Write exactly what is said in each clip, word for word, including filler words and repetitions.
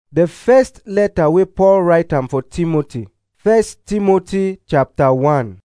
The first letter wey Paul write am for Timothy. First Timothy chapter one.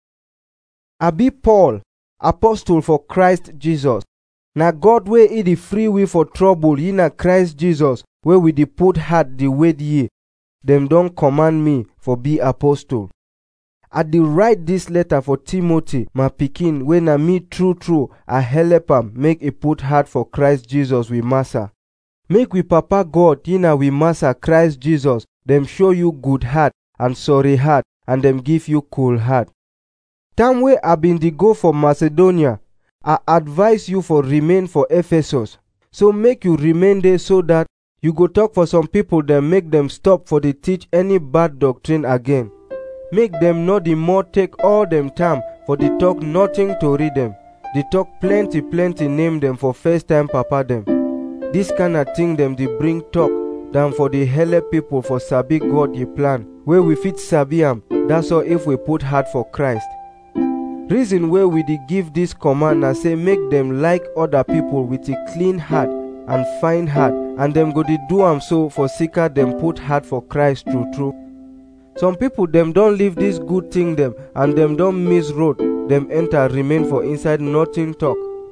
I be Paul, apostle for Christ Jesus. Na God wey e dey free we for trouble ye na Christ Jesus wey we dey put heart dey wait ye. Dem don command me for be apostle. I dey write this letter for Timothy, my pikin, wey na me true true I help am make e put heart for Christ Jesus we Master. Make we Papa God ye na we Master Christ Jesus dem show you good heart and sorry heart and dem give you cool heart. Time wey I been dey go for Macedonia, I advise you for remain for Ephesus. So make you remain there so that you go talk for some people dem make dem stop for dey teach any bad doctrine again. Make dem no dey more take all dem time for dey talk nothing to read dem. Dey talk plenty plenty name dem for first time papa dem. This kind of thing dem dey bring talk than for dey help people for sabi God ye plan wey we fit sabi am. That's all if we put heart for Christ. Reason wey we dey give this command na say make dem like other people with a clean heart and fine heart, and dem go dey do am so for sika dem put heart for Christ true true. Some people dem don leave this good thing dem and dem don miss road. Dem enter remain for inside nothing talk.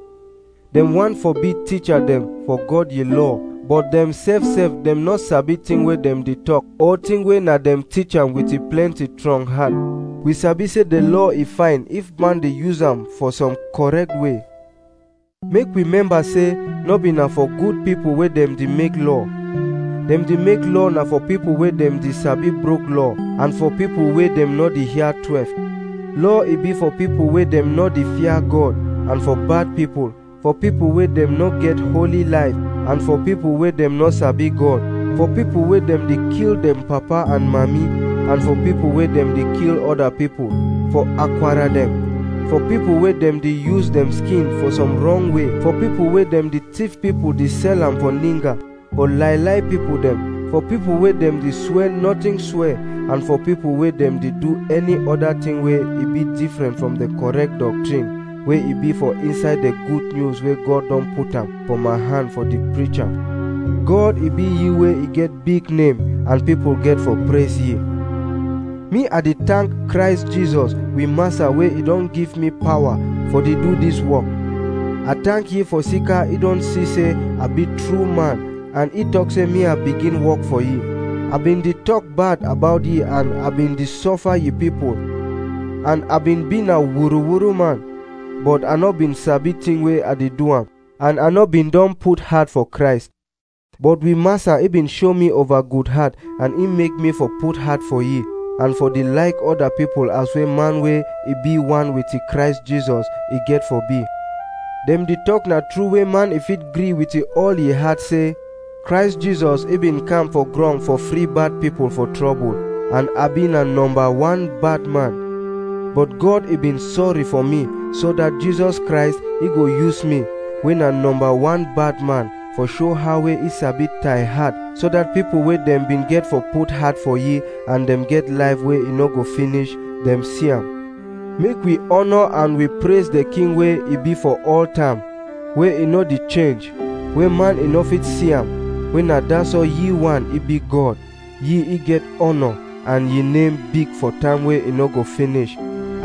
Dem want for be teacher dem for God ye law, but dem self self dem not sabi thing wey dem dey talk or thing wey na dem teach am with a plenty strong heart. We sabi say the law is fine if man dey use am for some correct way. Make we remember say no be na for good people wey dem dey make law. Dem dey make law na for people wey dem dey sabi broke law and for people wey dem no dey hear twelve. Law e be for people wey dem no dey fear God and for bad people, for people wey dem no get holy life and for people wey dem no sabi God, for people wey dem dey kill dem papa and mommy and for people wey dem dey kill other people, for acquire dem, for people wey dem dey use dem skin for some wrong way, for people wey dem dey thief people dey sell am for ninga, for lie lie people dem, for people wey dem dey swear nothing swear, and for people wey dem dey do any other thing wey e be different from the correct doctrine wey e be for inside the good news wey God don put am for my hand for the preacher. God e be ye wey e get big name and people get for praise ye. Me I dey thank Christ Jesus we Master wey e don give me power for dey do this work. I thank ye for sika e don see say I be true man and e talk say me I begin work for ye. I been dey talk bad about ye and I been dey suffer ye people and I been been a wuru wuru man, but I no been sabi thing wey I dey do am and I no been don put heart for Christ. But we Master e been show me over good heart and e make me for put heart for ye and for the like other people as way man wey e be one with the Christ Jesus e get for be. Dem dey talk na true way man if it gree with the all ye heart say Christ Jesus e been come for ground for free bad people for trouble and I been a number one bad man. But God e been sorry for me so that Jesus Christ e go use me when a number one bad man for show how way e sabi tie heart so that people wey dem been get for put heart for ye and dem get life wey e no go finish dem see am. Make we honor and we praise the King wey e be for all time, wey e no dey change, wey man e no fit see am, wey na that's all ye one e be God, ye e get honor and ye name big for time wey e no go finish.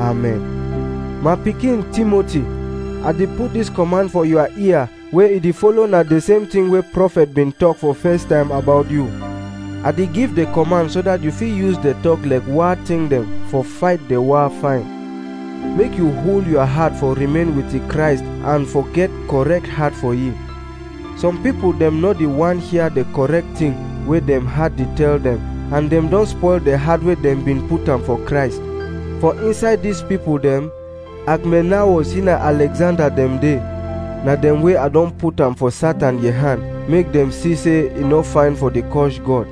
Amen. My pikin Timothy, I dey put this command for your ear wey e dey follow na the same thing wey prophet been talk for first time about you. I dey give the command so that you fit use the talk like war thing dem for fight the war fine. Make you hold your heart for remain with the Christ and forget correct heart for ye. Some people dem no dey wan hear the correct thing wey dem heart dey tell dem and dem don spoil the heart wey dem been put am for Christ. For inside these people dem, Agmenawas na Alexander dem dey. Na dem wey I don put am for Satan ye hand, make dem see say e no fine for the cause God.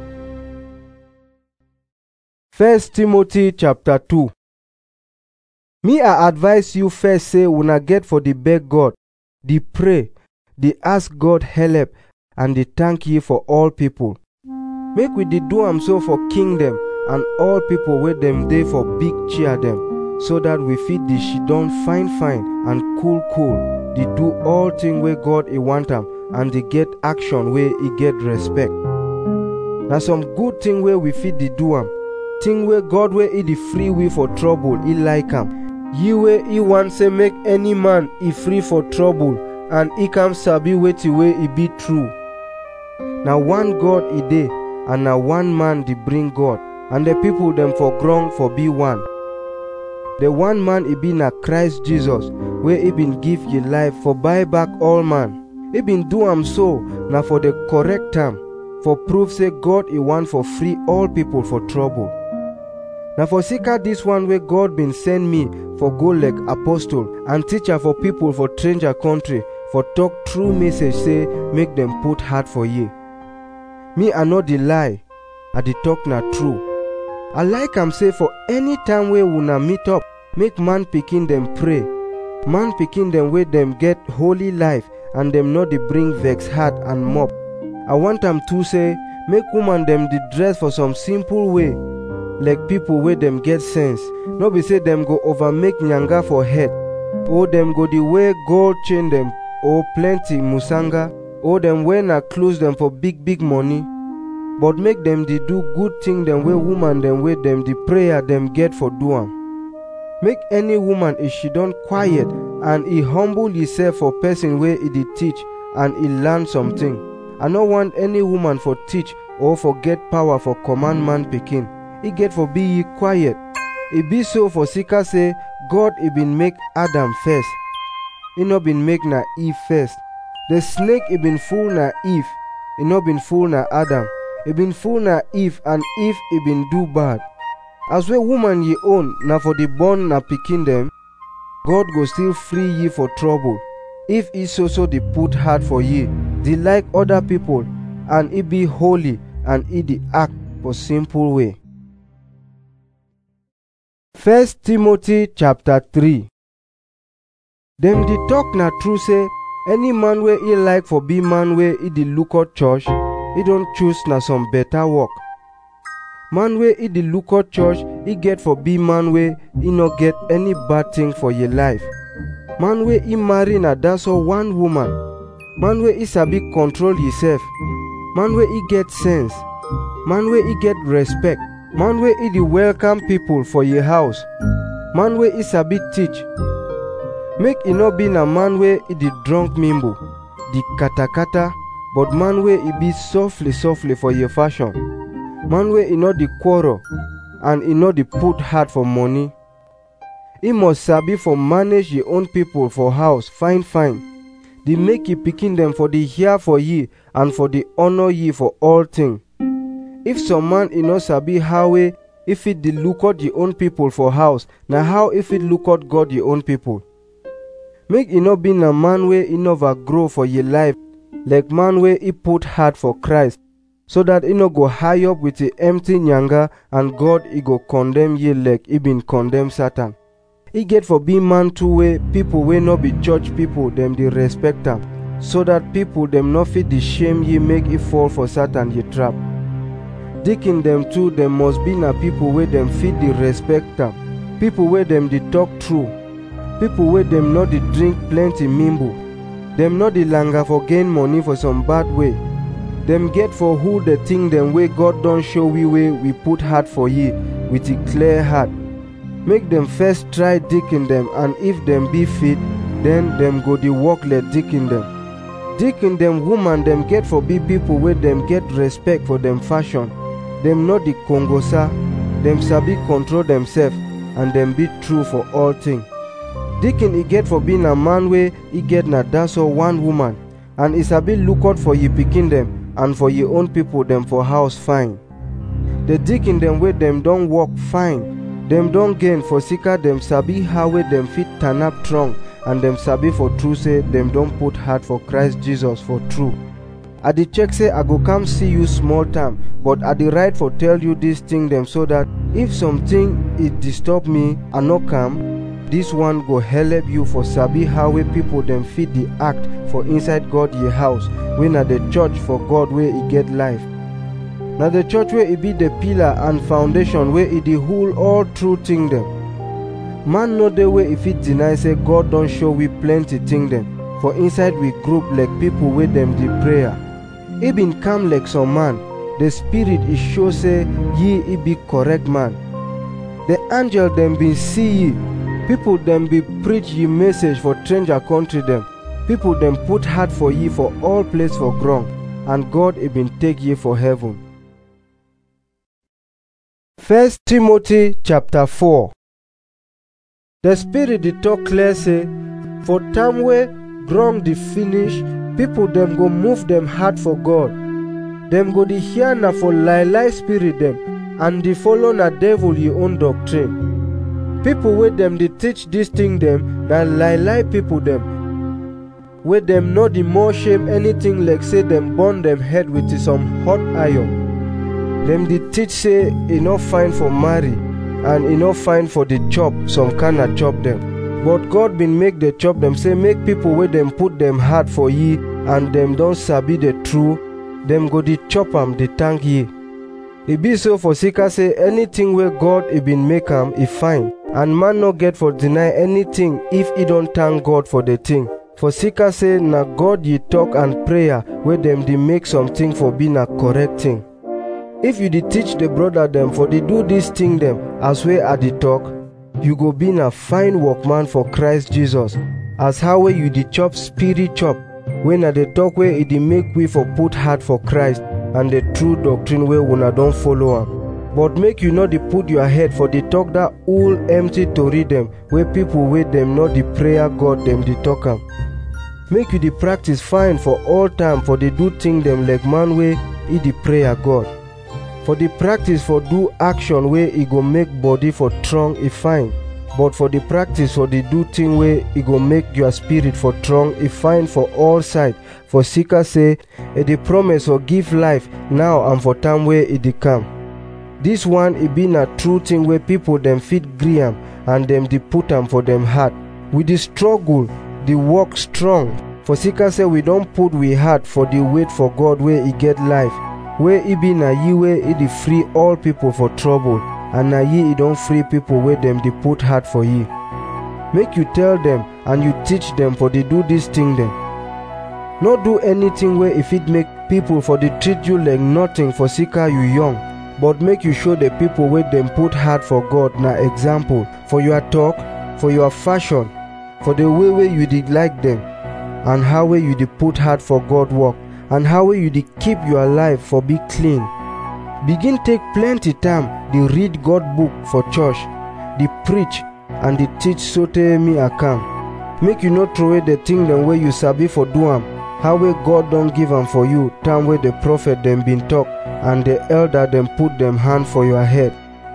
First Timothy chapter two. Me I advise you first say una get for the beg God, the pray, the ask God help, and the thank ye for all people. Make we dey do am so for kingdom and all people wey dem dey for big cheer dem, so that we fit dey she don fine fine and cool cool, dey do all thing wey God e want am and dey get action wey e get respect. Na some good thing wey we fit dey do am. Thing wey God wey e dey free we for trouble, e like am. Ye wey e want say make any man e free for trouble and e come sabi wetin wey e be true. Na one God e dey, and na one man dey bring God, and the people dem for ground for be one. The one man e be na Christ Jesus, wey e been give ye life for buy back all man. E been do am so na for the correct time, for prove say God e want for free all people for trouble. Na for sika this one wey God been send me for go like apostle and teacher for people for stranger country, for talk true message say make them put heart for ye. Me I no dey lie, I dey talk na true. I like am say for any time wey una meet up, make man pikin dem pray. Man pikin dem wey dem get holy life and dem no dey bring vex heart and mop. I want am to say make woman dem dey dress for some simple way, like people wey dem get sense. No be say dem go over make nyanga for head, or dem go dey wear gold chain dem, or plenty musanga, or dem wear na clothes dem for big big money. But make dem dey do good thing dem wey woman dem wey dem the prayer dem get for do am. Make any woman if she don quiet and e humble himself for person wey e dey teach and e learn something. I no want any woman for teach or for get power for command man pikin. E get for be ye quiet. E be so for sika say God e been make Adam first. E no been make na Eve first. The snake e been fool na Eve. E no been fool na Adam. E been fool na Eve, and Eve e been do bad. As wey woman ye own na for the born na pikin dem, God go still free ye for trouble. If e so so dey put heart for ye, dey like other people, and e be holy, and e dey act for simple way. First Timothy chapter three. Dem dey talk na true say any man wey e like for be man wey e dey look out church, e don choose na some better work. Man wey e dey look out church, e get for be man wey e no get any bad thing for ye life. Man wey e marry na that's all one woman. Man wey e sabi control himself. Man wey e get sense. Man wey e get respect. Man wey e dey welcome people for ye house. Man wey e sabi teach. Make e no be na man wey e dey drunk mimbo, the katakata, but man wey e be softly softly for ye fashion. Man wey e no dey quarrel, and e no dey put heart for money. E must sabi for manage ye own people for house fine fine. Dey make ye pikin dem for dey hear for ye and for dey honor ye for all thing. If some man e no sabi how wey e fit dey look out ye own people for house, na how e fit look out God ye own people. Make e no be na man wey e never grow for ye life, like man wey e put heart for Christ, so that e no go high up with a empty nyanga and God e go condemn ye like e been condemn Satan. E get for be man too wey people wey no be church people dem dey respect am, so that people dem no fit dey shame ye make e fall for Satan ye trap. Deacon dem too dem must be na people wey dem fit dey respect am, people wey dem dey talk true, people wey dem no dey drink plenty mimbo, dem no dey langa for gain money for some bad way. Dem get for who the thing dem wey God don show we wey we put heart for ye with a clear heart. Make dem first try deacon dem, and if dem be fit, then dem go dey work like deacon dem. Deacon dem woman dem get for be people wey dem get respect for dem fashion. Dem no dey kongosa, dem sabi control themselves, and dem be true for all thing. Deacon e get for being a man wey e get na that's all one woman, and e sabi look out for ye pikin dem and for ye own people dem for house fine. The deacon dem wey dem don work fine, dem don gain for sika dem sabi how wey dem fit turn up strong, and dem sabi for true say dem don put heart for Christ Jesus for true. I dey check say I go come see you small time, but I dey write for tell you this thing dem so that if something it disturb me I no come, this one go help you for sabi how wey people dem fit dey act for inside God ye house, wey na the church for God wey e get life. Na the church wey e be the pillar and foundation wey e dey hold all true thing dem. Man no dey wey e fit deny say God don show we plenty thing dem for inside we group like people wey dem dey prayer. E been come like some man, the spirit is show say ye e be correct man. The angel dem bin see ye, people dem be preach ye message for stranger country dem, people dem put heart for ye for all place for ground, and God e bin take ye for heaven. First Timothy chapter four. The spirit dey talk clear say, for time wey ground dey finish, people dem go move dem heart for God. Dem go dey hear na for lie lie spirit dem, and dey follow na devil ye own doctrine. People wey dem dey teach dis thing dem na lie lie people dem, wey dem no dey more shame anything like say dem burn dem head with some hot iron. Dem dey teach say e no fine for marry, and e no fine for the chop some kind of chop dem. But God bin make the chop dem say make people wey dem put dem heart for ye, and dem don sabi the truth, dem go dey chop am dey thank ye. E be so for sika say anything wey God e bin make am e fine, and man no get for deny anything if e don thank God for the thing. For sika say na God ye talk and prayer wey dem dey make something for be na correct thing. If you dey teach the brother dem for dey do this thing dem as wey I dey talk, you go be na fine workman for Christ Jesus, as how wey you dey chop spirit chop, wey na the talk wey e dey make we for put heart for Christ and the true doctrine wey una don follow am. But make you no dey put your head for dey talk that old empty tori dem wey people wey dem no dey prayer God dem dey talk am. Make you dey practice fine for all time for dey do thing dem like man wey e dey prayer God. For the practice for do action wey e go make body for strong e fine, but for the practice for the do thing wey e go make your spirit for strong e fine for all side. For sika say e dey promise or give life now and for time wey e dey come. This one e be na true thing wey people dem fit gree am, and dem dey put am for dem heart. We dey struggle, dey work strong. For sika say we don put we heart for the wait for God wey e get life, wey e be na ye wey e dey free all people for trouble, and na ye e don free people wey dem dey put heart for ye. Make you tell dem and you teach dem for dey do this thing dem. No do anything wey e fit make people for dey treat you like nothing for sika you young, but make you show the people wey dem put heart for God na example for your talk, for your fashion, for the way wey you dey like dem, and how wey you dey put heart for God work, and how wey you dey keep your life for be clean. Begin take plenty time dey read God book for church, dey preach and dey teach sotey me I come. Make you no throw away the thing dem wey you sabi for do am, how wey God don give am for you time wey the prophet dem bin talk and the elder dem put dem hand for your head.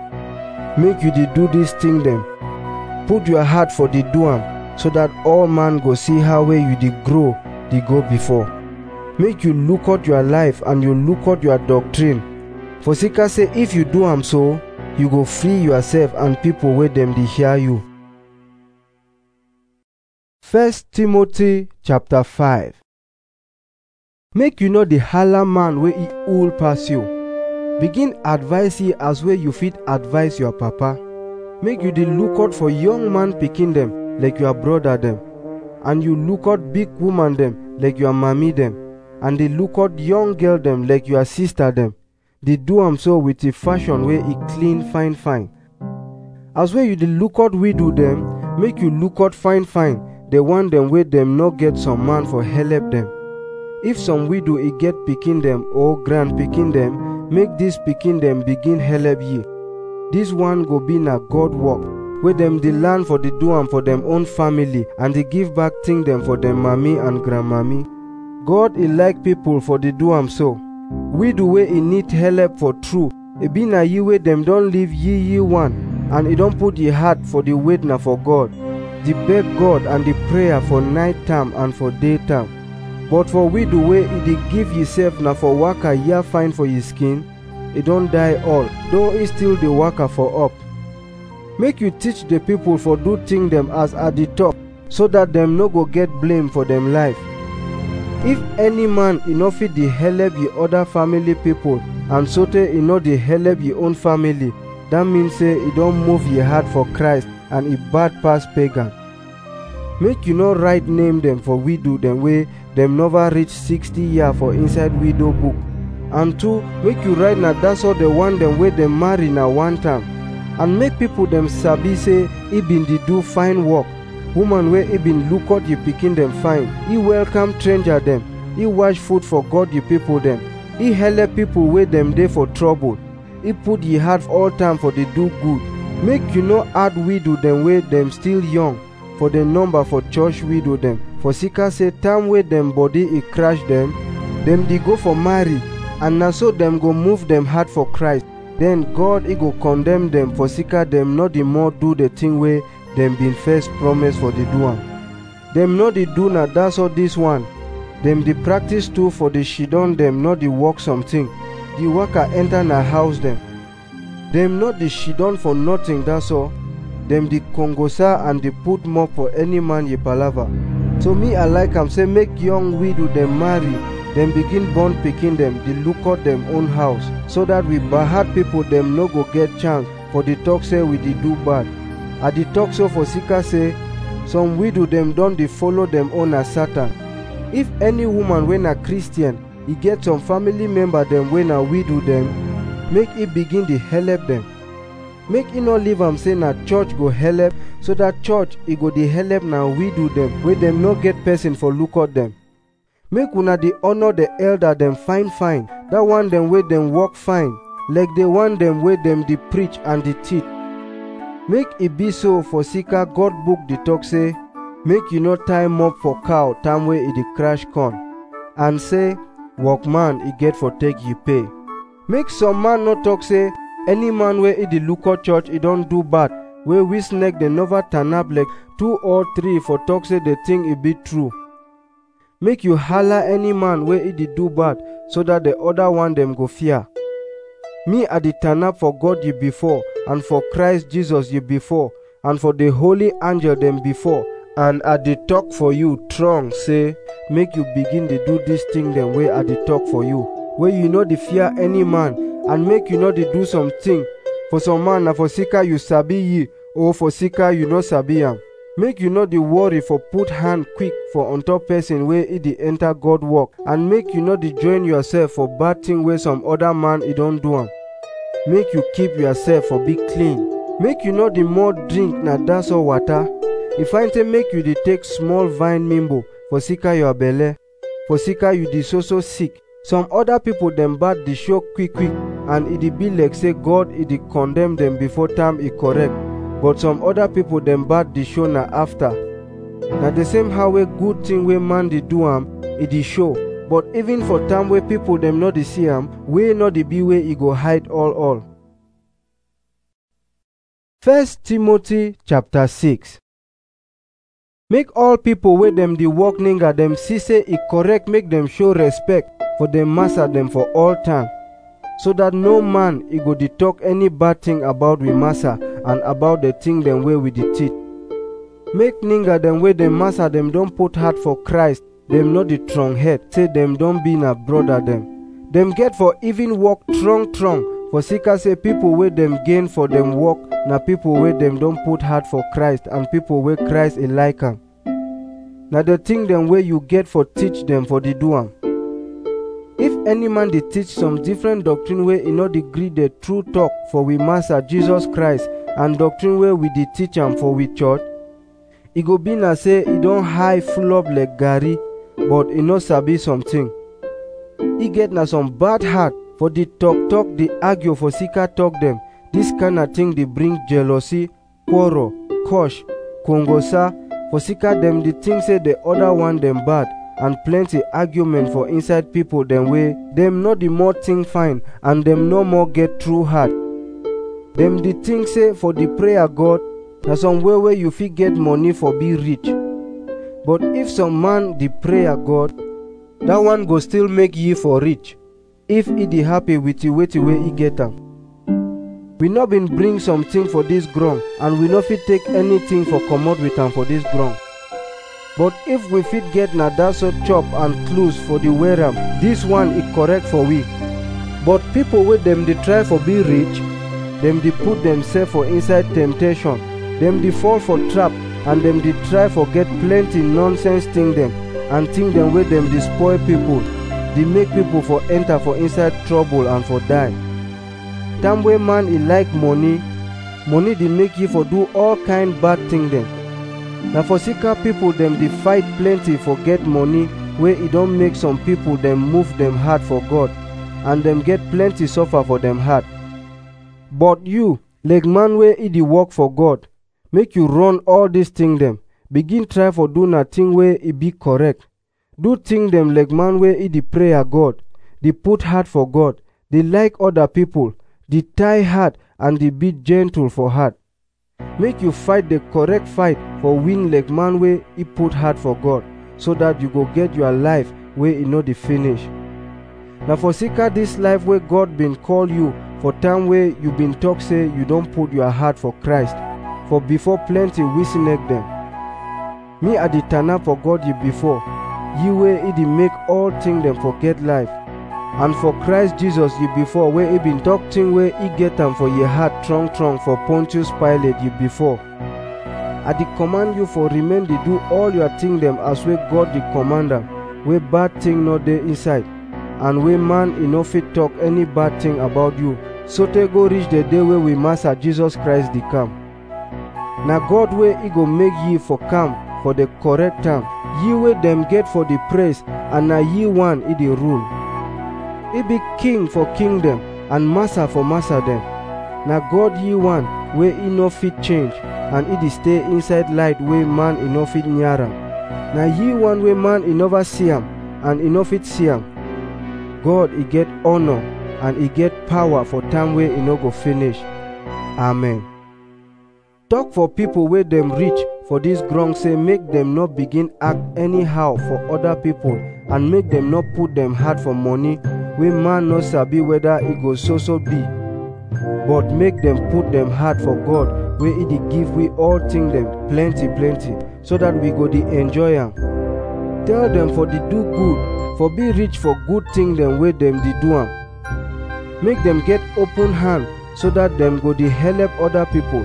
Make you dey do this thing dem. Put your heart for dey do am, so that all man go see how wey you dey grow dey go before. Make you look out your life and you look out your doctrine. For sika say if you do am so, you go free yourself and people wey dem dey hear you. First Timothy chapter five. Make you no dey holla man wey e old pass you. Begin advise ye as wey you fit advise your papa. Make you dey look out for young man pikin dem like your brother dem, and you look out big woman dem like your mommy dem, and dey look out young girl dem like your sister dem. Dey do am so with a fashion wey e clean fine fine. As wey you dey look out widow dem, make you look out fine fine the one dem wey dem no get some man for help dem. If some widow e get pikin dem or grand pikin dem, make this pikin dem begin help ye. This one go be na God work, wey dem dey learn for dey do am for dem own family, and dey give back thing dem for dem mommy and grandmammy. God e like people for dey do am so. Widow wey e need help for true, e be na ye wey dem don leave ye ye one, and e don put ye heart for the wait na for God, dey beg God and dey prayer for night time and for day time. But for widow wey e dey give yesef na for waka year fine for ye skin, e don die all, though e still dey waka for up. Make you teach the people for do thing dem as I dey talk, so that dem no go get blame for dem life. If any man e no fit dey help ye other family people, and sotey e no dey help ye own family, that mean say e don move ye heart for Christ and e bad pass pagan. Make you no write name dem for widow dem wey dem never reach sixty year for inside widow book, And two, make you write na that's all the one dem wey dem marry na one time. And make people dem sabi say he been dey do fine work. Woman wey he been look out the pikin dem fine. He welcome stranger dem. He wash food for God the people dem. He help people wey dem dey for trouble. He put ye heart all time for dey do good. Make you no add widow dem wey dem still young for the number for church widow dem. For sika say time wey dem body e crash dem, dem dey go for marry, and na so dem go move dem heart for Christ. Then God he go condemn them for sika dem not the more do the thing wey dem been first promise for the do am. Dem no dey do na that's all this one. Dem dey practice too for the shidon dem not the work something. The worker enter na house dem. Dem not the shidon for nothing that's all. Dem dey kongosa and dey put more for any man ye palava. So me I like am say make young widow dem marry. Dem begin born pikin dem, dey look out dem own house, so that we bad people dem no go get chance for the talk say we dey do bad. I dey talk so for sika say some widow dem don dey follow dem own as Satan. If any woman wey na Christian, e get some family member dem wey na widow dem, make e begin dey help dem. Make e no leave am say na church go help, so that church e go dey help na widow dem wey dem no get person for look out dem. Make una dey honor the elder dem fine fine, that one dem wey dem work fine, like the one dem wey dem dey preach and dey teach. Make e be so for sika God book dey talk say, make you no tie mop for cow time wey e dey crash corn, and say workman e get for take ye pay. Make some man no talk say any man wey e dey look out church e don do bad, wey we snake dem never turn up like two or three for talk say the thing e be true. Make you holler any man wey e dey do bad, so that the other one dem go fear. Me I dey turn up for God ye before, and for Christ Jesus ye before, and for the holy angel dem before, and I dey talk for you strong say make you begin dey do this thing dem wey I dey talk for you, wey you no dey fear any man, and make you no dey do something for some man na for sika you sabi ye, or for sika you no sabi am. Make you no dey worry for put hand quick for on top person wey e dey enter God work, and make you no dey join yourself for bad thing wey some other man e don do am. Make you keep yourself for be clean. Make you no dey more drink na that's all water. If I say make you dey take small vine mimbo for sika your belle, for sika you dey so so sick. Some other people dem bad dey show quick quick, and e dey be like say God e dey condemn dem before time e correct. But some other people dem bad dey show na after. Na the same how wey good thing wey man dey do am, e dey show. But even for time wey people dem no dey see am, wey no dey be wey e go hide all all. First Timothy chapter six. Make all people wey dem dey work ninga dem see say e correct make dem show respect for dem master dem for all time, so that no man e go dey talk any bad thing about we master and about the thing dem wey we dey teach. Make ninga dem wey dem master dem don put heart for Christ, dem no dey strong head say dem don be na brother dem. Dem get for even work strong strong, for sika say people wey dem gain for dem work na people wey dem don put heart for Christ, and people wey Christ e like am. Na the thing dem wey you get for teach dem for dey do am. If any man dey teach some different doctrine wey e no dey gree the true talk for we master Jesus Christ, and doctrine wey we dey teach am for we church, e go be na say e don high full up like garri, but e no sabi something. E get na some bad heart for the talk talk dey argue for sika talk dem. This kind of thing dey bring jealousy, quarrel, curse, kongosa. For sika dem dey think say the other one dem bad, and plenty argument for inside people dem wey dem no dey more think fine, and dem no more get true heart. Dem dey think say for the prayer God, na some way wey you fit get money for be rich. But if some man dey prayer God, that one go still make ye for rich, if e dey happy with the wetin wey e get am. We no been bring something for this ground, and we no fit take anything for comot with am for this ground. But if we fit get na that sort chop and clothes for the wear am, this one e correct for we. But people wey dem dey try for be rich, dem dey put themselves for inside temptation, dem dey fall for trap, and dem dey try for get plenty nonsense thing dem, and thing dem wey dem dey spoil people. dey make people for enter for inside trouble and for die. Time wey man e like money, money dey make you for do all kind bad thing dem. Na for sika people dem dey fight plenty for get money wey e don make some people dem move dem heart for God, and dem get plenty suffer for dem heart. But you, like man wey e dey work for God, make you run all these things dem. Begin try for do na thing wey e be correct. Do thing dem like man wey e dey pray a God, dey put heart for God, dey like other people, dey tie heart and dey be gentle for heart. Make you fight the correct fight for win like man wey e put heart for God, so that you go get your life wey e no dey finish. Na for sika this life wey God been call you for time wey you been talk say you don put your heart for Christ, for before plenty wisinek dem. Me I dey turn up for God you before, you wey e dey make all thing dem forget life, and for Christ Jesus you before wey e been talk thing wey e get am for your heart trong trong for Pontius Pilate you before. I dey command you for remain dey do all your thing dem as wey God dey command am, wey bad thing no dey inside, and wey man e no fit talk any bad thing about you, so te go reach the day wey we Master Jesus Christ dey come. Na God wey e go make ye for come for the correct time, ye wey dem get for the praise, and na ye one e dey rule. He be king for kingdom and master for master dem. Na God ye one wey e no fit change, and e dey stay inside light wey man e no fit near am. Na ye one wey man e never see am and e no fit see am. God e get honor and e get power for time wey e no go finish. Amen. Talk for people wey dem reach for this ground say make dem no begin act anyhow for other people, and make dem no put dem heart for money wey man no sabi whether e go so so be, but make dem put dem heart for God wey e dey give we all thing dem plenty plenty, so that we go dey enjoy am. Tell dem for dey do good, for be rich for good thing dem wey dem dey do am. Make dem get open hand so that dem go dey help other people.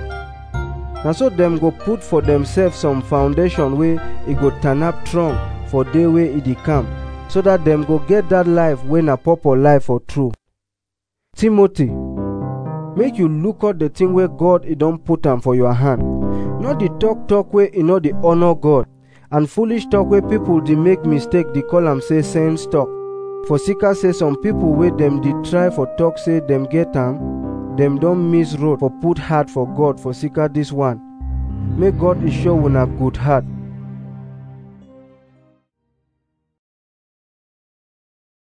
Na so dem go put for themselves some foundation wey e go turn up strong for day wey e dey come, so that dem go get that life wey na purple life for true. Timothy, make you look out the thing wey God e don put am for your hand. Not the talk talk wey e no dey honor God, and foolish talk wey people dey make mistake dey call am say sense talk. For sika say some people wey dem dey try for talk say dem get am, dem don miss road for put heart for God for sika this one. Make God e show una good heart.